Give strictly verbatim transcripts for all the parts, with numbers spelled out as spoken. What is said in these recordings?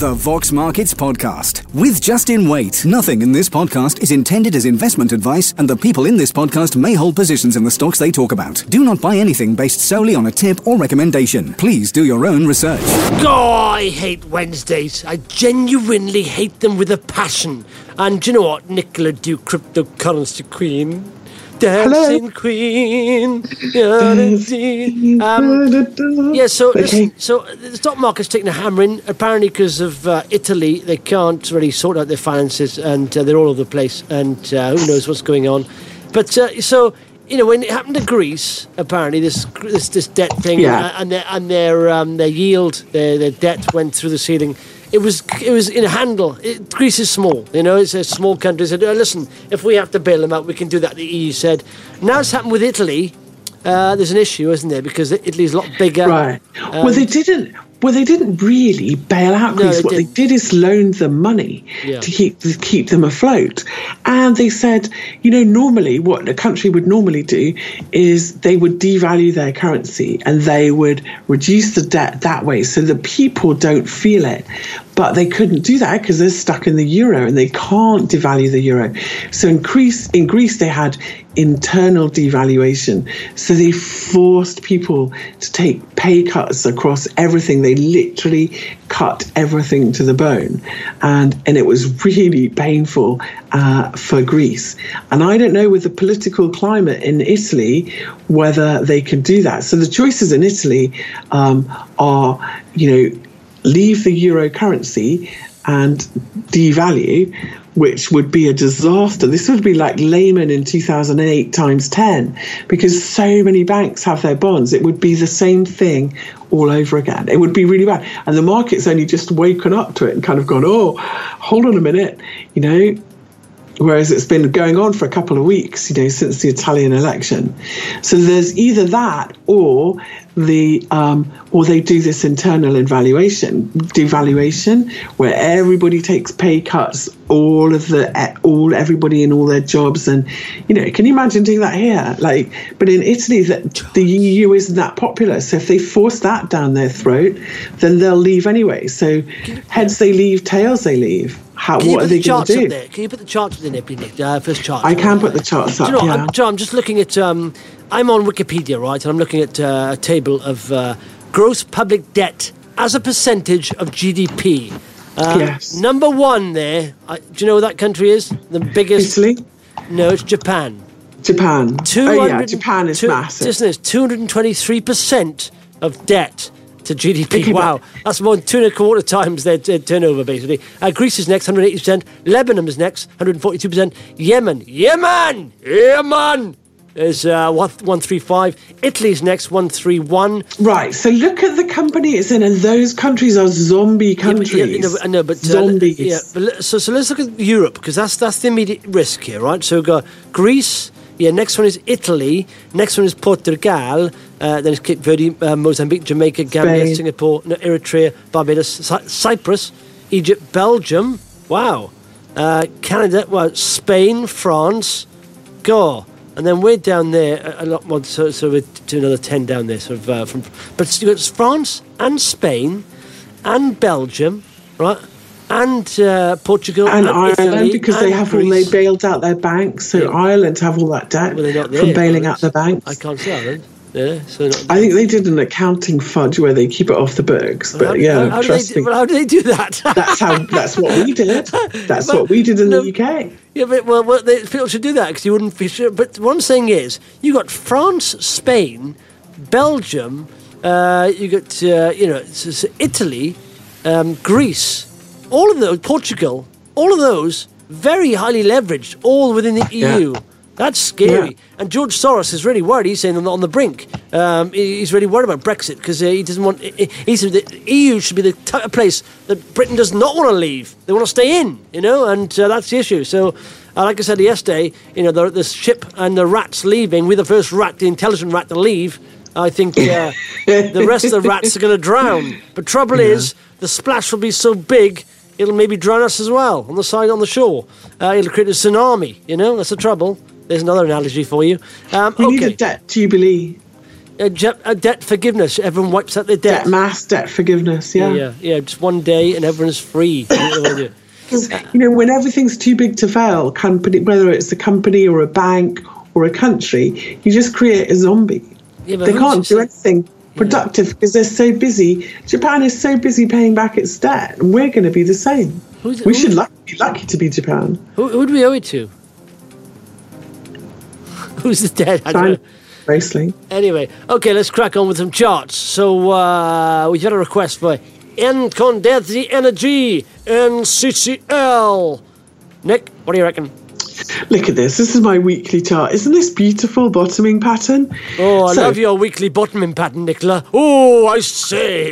The Vox Markets Podcast with Justin Waite. Nothing in this podcast is intended as investment advice, and the people in this podcast may hold positions in the stocks they talk about. Do not buy anything based solely on a tip or recommendation. Please do your own research. Oh, I hate Wednesdays. I genuinely hate them with a passion. And do you know what? Nicola do cryptocurrency queen. Dancing Hello. Queen. um, yeah, so listen, so the stock market's taking a hammering, apparently because of uh, Italy. They can't really sort out their finances, and uh, they're all over the place, and uh, who knows what's going on. But uh, so, you know, when it happened to Greece, apparently this this, this debt thing, yeah. uh, and their and their um, their yield, their, their debt went through the ceiling. It was it was in a handle. It, Greece is small, you know. It's a small country. They said, oh, listen, if we have to bail them out, we can do that. The E U said. Now it's happened with Italy. Uh, there's an issue, isn't there? Because Italy's a lot bigger. Right. Um, well, they didn't. Well, they didn't really bail out Greece. No, they what didn't. They did is loan them money yeah. to keep to keep them afloat. And they said, you know, normally what a country would normally do is they would devalue their currency and they would reduce the debt that way so that people don't feel it. But they couldn't do that because they're stuck in the euro and they can't devalue the euro. So in Greece, in Greece, they had internal devaluation. So they forced people to take pay cuts across everything. They literally cut everything to the bone. And, and it was really painful uh, for Greece. And I don't know with the political climate in Italy whether they can do that. So the choices in Italy um, are, you know, leave the euro currency and devalue, which would be a disaster. This would be like Lehman in two thousand eight times ten, because so many banks have their bonds. It would be the same thing all over again. It would be really bad. And the market's only just woken up to it and kind of gone, oh, hold on a minute, you know, whereas it's been going on for a couple of weeks, you know, since the Italian election. So there's either that or the um, or they do this internal evaluation, devaluation, where everybody takes pay cuts, all of the all everybody in all their jobs, and you know, can you imagine doing that here? Like, but in Italy, that the E U isn't that popular, so if they force that down their throat, then they'll leave anyway. So heads they leave, tails they leave. How, what are they going to do? There? Can you put the charts in there, please? Uh, first chart. I can put the charts up. Do you know, yeah. I'm, I'm just looking at. Um, I'm on Wikipedia, right, and I'm looking at uh, a table of uh, gross public debt as a percentage of G D P. Uh, yes. Number one there. Uh, do you know what that country is? The biggest. Italy. No, it's Japan. Japan. Oh yeah, Japan is two, massive. Isn't it? two hundred twenty-three percent of debt to G D P. Okay, wow, that's more than two and a quarter times their, their turnover, basically. Uh, Greece is next, one hundred eighty percent. Lebanon is next, one hundred forty-two percent. Yemen, Yemen, Yemen is uh, one thirty-five. Italy's next, one thirty-one. Right, so look at the companies in, and those countries are zombie countries. Yeah, but, yeah, I know, but uh, zombies. Yeah, but so so let's look at Europe, because that's that's the immediate risk here, right? So we've got Greece. Yeah, next one is Italy. Next one is Portugal. Uh, then it's Cape Verde, uh, Mozambique, Jamaica, Gambia, Spain. Singapore, no, Eritrea, Barbados, Cy- Cyprus, Egypt, Belgium. Wow. Uh, Canada, well, Spain, France. Go. And then we're down there a, a lot more, so, so we're to another ten down there. Sort of uh, from, but you've got France and Spain and Belgium, right? And uh, Portugal and, and Ireland, Italy, because and they have all Greece. they bailed out their banks. So Yeah. Ireland have all that debt Well, they're not there, from bailing Ireland. out the banks. I can't see Ireland. Yeah, so not, I think they did an accounting fudge where they keep it off the books. But how, yeah, how, how trust do they, me, well, how do they do that? that's how. That's what we did. That's But, what we did in no, the U K. Yeah, but well, well they, people should do that because you wouldn't be sure. But what I'm saying is, you got France, Spain, Belgium, uh, you got uh, you know it's, it's Italy, um, Greece, all of those, Portugal, all of those very highly leveraged, all within the Yeah. E U. That's scary. Yeah. And George Soros is really worried. He's saying on the, on the brink. Um, he- he's really worried about Brexit because uh, he doesn't want. He, he said the E U should be the type of place that Britain does not want to leave. They want to stay in, you know, and uh, that's the issue. So, uh, like I said yesterday, you know, the, the ship and the rats leaving. We're the first rat, the intelligent rat, to leave. I think uh, the rest of the rats are going to drown. But trouble Yeah. is, the splash will be so big, it'll maybe drown us as well on the side, on the shore. Uh, it'll create a tsunami, you know, that's the trouble. There's another analogy for you. Um, We okay. need a debt jubilee. uh, je- uh, debt forgiveness. Everyone wipes out their debt. Debt mass debt forgiveness. Yeah. yeah, yeah. Just one day and everyone's free. Because, you know, when everything's too big to fail, company, whether it's a company or a bank or a country, you just create a zombie. Yeah, they can't do anything productive yeah. because they're so busy. Japan is so busy paying back its debt, and we're going to be the same. Who's, we who, should lucky, be lucky to be Japan. Who, who do we owe it to? Who's the dead? I don't know. Mostly. Anyway, okay, let's crack on with some charts. So uh, we've got a request for Incandescent Energy, N C C L. Nick, what do you reckon? Look at this. This is my weekly chart. Isn't this beautiful bottoming pattern? Oh, I so, love your weekly bottoming pattern, Nicola. Oh, I say.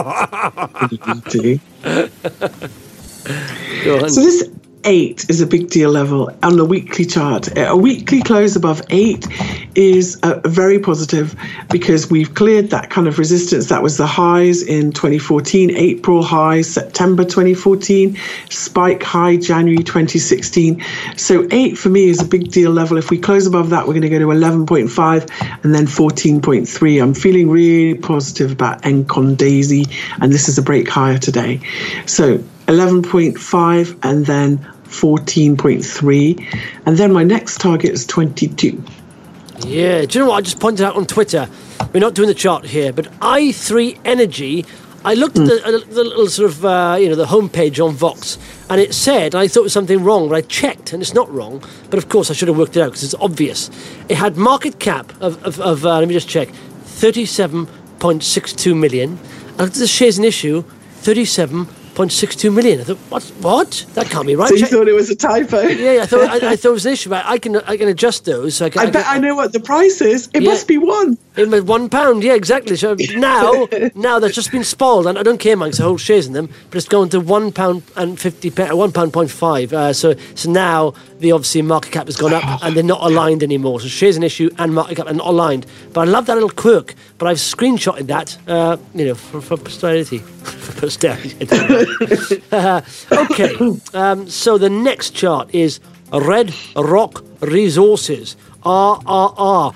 Go on. So this eight is a big deal level on the weekly chart. A weekly close above eight is uh, very positive because we've cleared that kind of resistance. That was the highs in twenty fourteen, April highs, September twenty fourteen, spike high January twenty sixteen. So eight for me is a big deal level. If we close above that, we're going to go to eleven point five and then fourteen point three. I'm feeling really positive about Incandescent, and this is a break higher today. So eleven point five and then fourteen point three, and then my next target is twenty-two. Yeah, do you know what I just pointed out on Twitter? We're not doing the chart here, but I three Energy, I looked mm. at the, the little sort of, uh, you know, the homepage on Vox, and it said, I thought it was something wrong, but I checked, and it's not wrong, but of course I should have worked it out, because it's obvious. It had market cap of, of, of uh, let me just check, thirty-seven point six two million, and the shares in issue, thirty-seven point six two million. I thought, what? What? That can't be right. So you thought it was a typo? Yeah, yeah I thought I, I thought it was an issue. But I can I can adjust those. So I, can, I, I bet can, I know what the price is. It yeah, must be one. It was one pound. Yeah, exactly. So now now that's just been spoiled, and I don't care, man, because I hold shares in them. But it's going to one pound and fifty p. One pound point five. Uh, so so now the obviously market cap has gone up, and they're not aligned anymore. So shares in issue and market cap are not aligned. But I love that little quirk. But I've screenshotted that, uh, you know, for, for posterity. for posterity. uh, okay, um, so the next chart is Red Rock Resources. R R R.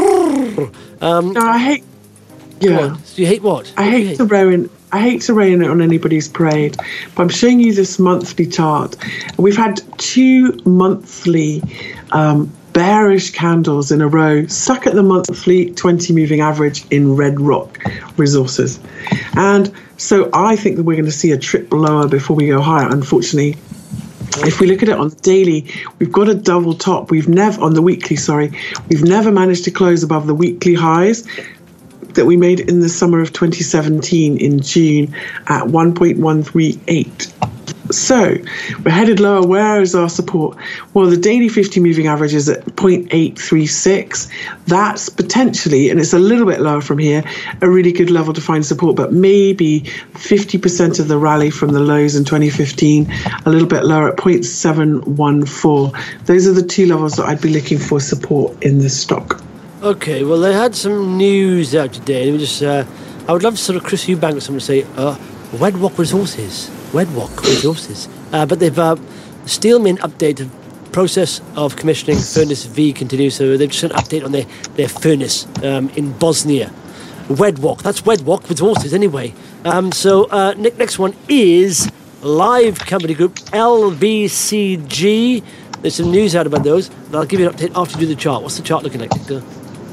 Um, no, I hate. Yeah. You hate what? I what hate, hate to rain. I hate to rain it on anybody's parade, but I'm showing you this monthly chart. We've had two monthly um, bearish candles in a row, stuck at the monthly twenty moving average in Red Rock Resources, and so I think that we're going to see a trip lower before we go higher, unfortunately. If we look at it on the daily, we've got a double top. We've never, on the weekly, sorry, we've never managed to close above the weekly highs that we made in the summer of twenty seventeen in June at one point one three eight. So we're headed lower. Where is our support? Well, the daily fifty moving average is at zero point eight three six. That's potentially, and it's a little bit lower from here, a really good level to find support, but maybe fifty percent of the rally from the lows in twenty fifteen, a little bit lower at zero point seven one four. Those are the two levels that I'd be looking for support in this stock. Okay, well, they had some news out today. Let me just, uh, I would love to sort of Chris Eubank or someone to say, uh, Red Rock Resources. Wedwalk Resources. Uh, but they've, uh, Steelman updated process of commissioning Furnace V continues, so they've just an update on their, their furnace um, in Bosnia. Wedwalk, that's Wedwalk Resources anyway. Um, so, uh, Nick, next one is Live Company Group, L B C G. There's some news out about those, and I'll give you an update after you do the chart. What's the chart looking like, Victor?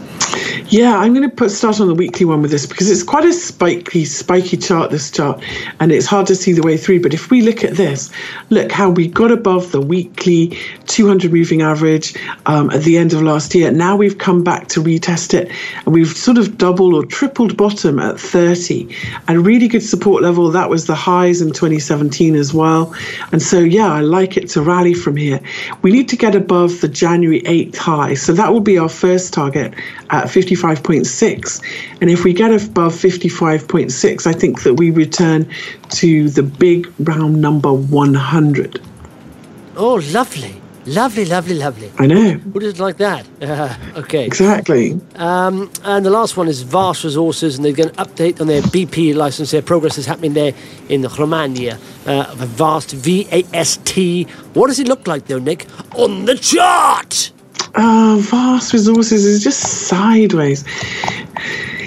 Yeah, I'm going to put start on the weekly one with this because it's quite a spiky, spiky chart, this chart, and it's hard to see the way through. But if we look at this, look how we got above the weekly two hundred moving average um, at the end of last year. Now we've come back to retest it, and we've sort of doubled or tripled bottom at thirty. And really good support level. That was the highs in twenty seventeen as well. And so, yeah, I like it to rally from here. We need to get above the January eighth high. So that will be our first target at fifty-five point six, and if we get above fifty-five point six, I think that we return to the big round number one hundred. Oh, lovely, lovely, lovely, lovely. I know. Who doesn't like that? Uh, okay. Exactly. Um, and the last one is Vast Resources, and they're going to update on their B P license. Their progress is happening there in Romania. Uh, Vast, V A S T. What does it look like, though, Nick, on the chart? Uh, Vast Resources is just sideways.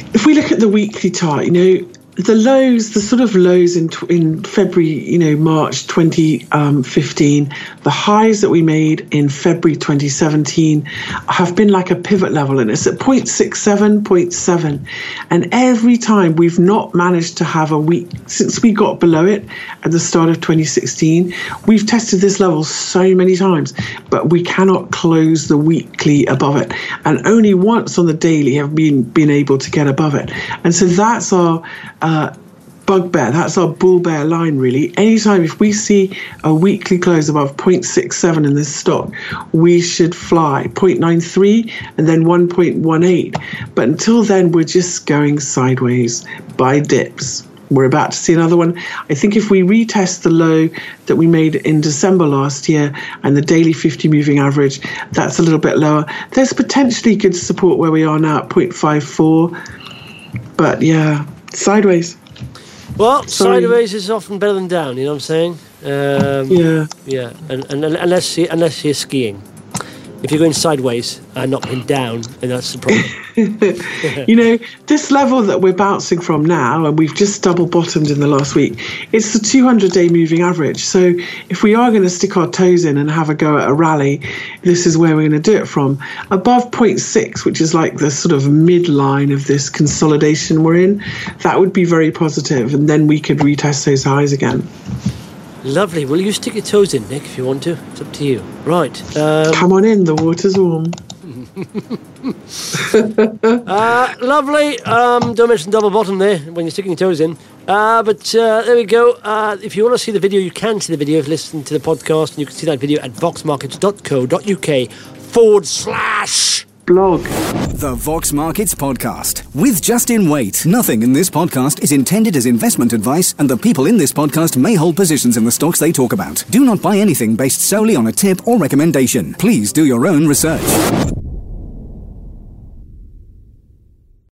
if we look at the weekly chart, you know, the lows, the sort of lows in in February, you know, March twenty fifteen, the highs that we made in February twenty seventeen have been like a pivot level, and it's at zero point six seven, zero point seven. And every time we've not managed to have a week, since we got below it at the start of twenty sixteen, we've tested this level so many times, but we cannot close the weekly above it. And only once on the daily have been, been able to get above it. And so that's our Uh, bugbear, that's our bull bear line, really. Anytime if we see a weekly close above zero point six seven in this stock, we should fly zero point nine three and then one point one eight. But until then, we're just going sideways by dips. We're about to see another one. I think if we retest the low that we made in December last year and the daily fifty moving average, that's a little bit lower. There's potentially good support where we are now at zero point five four. But yeah, sideways. Well, Sorry. sideways is often better than down, you know what I'm saying? Um, Yeah. Yeah, and, and, and unless, you, unless you're skiing. If you're going sideways and not going down, then that's the problem. You know, this level that we're bouncing from now, and we've just double bottomed in the last week, it's the two hundred day moving average. So if we are going to stick our toes in and have a go at a rally, this is where we're going to do it from. Above zero point six, which is like the sort of midline of this consolidation we're in, that would be very positive, and then we could retest those highs again. Lovely. Well, you stick your toes in, Nick, if you want to. It's up to you. Right. Um, Come on in, the water's warm. uh, lovely. Um, don't mention double bottom there when you're sticking your toes in. Uh, but uh, there we go. Uh, if you want to see the video, you can see the video if you listen to the podcast, and you can see that video at voxmarkets.co.uk forward slash blog. The Vox Markets Podcast with Justin Waite. Nothing in this podcast is intended as investment advice, and the people in this podcast may hold positions in the stocks they talk about. Do not buy anything based solely on a tip or recommendation. Please do your own research.